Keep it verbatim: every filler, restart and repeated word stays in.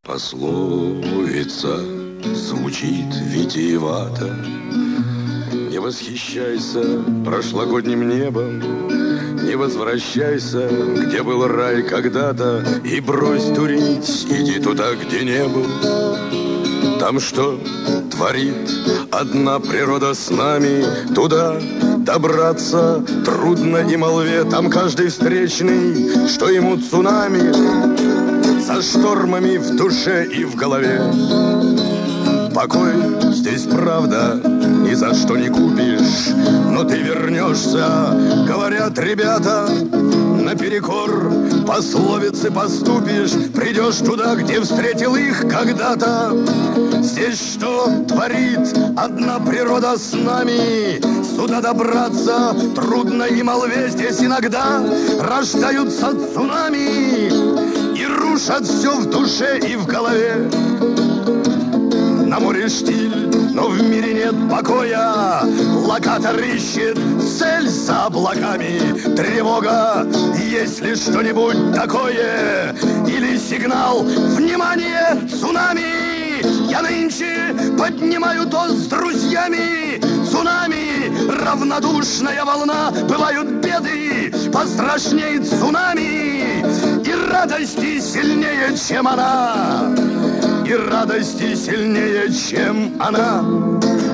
Пословица звучит витиевато. Не восхищайся прошлогодним небом, не возвращайся, где был рай когда-то, и брось дурить, иди туда, где не был. Там что творит одна природа с нами, туда добраться трудно и молве. Там каждый встречный, что ему цунами, со штормами в душе и в голове. Покой здесь, правда, ни за что не купишь, но ты вернешься, говорят ребята, наперекор пословицы поступишь, придешь туда, где встретил их когда-то. Здесь что творит одна природа с нами, сюда добраться трудно и молве. Здесь иногда рождаются цунами и рушат все в душе и в голове. На море штиль, но в мире нет покоя. Локатор ищет цель за облаками. Тревога, есть ли что-нибудь такое? Или сигнал, внимание, цунами? Я нынче поднимаю тост с друзьями. Цунами, равнодушная волна. Бывают беды пострашнее цунами, и радости сильнее, чем она. И радости сильнее, чем она.